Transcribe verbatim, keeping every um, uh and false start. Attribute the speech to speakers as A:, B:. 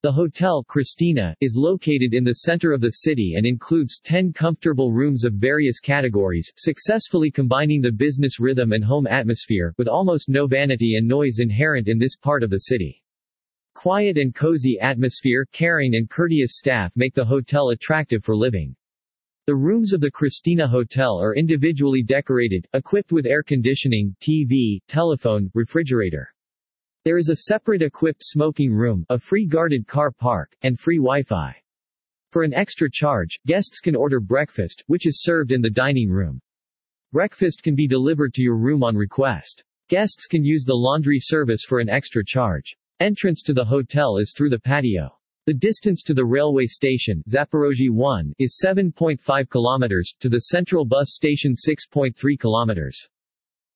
A: The Hotel Christina is located in the center of the city and includes ten comfortable rooms of various categories, successfully combining the business rhythm and home atmosphere, with almost no vanity and noise inherent in this part of the city. Quiet and cozy atmosphere, caring and courteous staff make the hotel attractive for living. The rooms of the Christina Hotel are individually decorated, equipped with air conditioning, T V, telephone, refrigerator. There is a separate equipped smoking room, a free guarded car park, and free Wi-Fi. For an extra charge, guests can order breakfast, which is served in the dining room. Breakfast can be delivered to your room on request. Guests can use the laundry service for an extra charge. Entrance to the hotel is through the patio. The distance to the railway station, Zaporozhye one, is seven point five kilometers, to the central bus station six point three kilometers.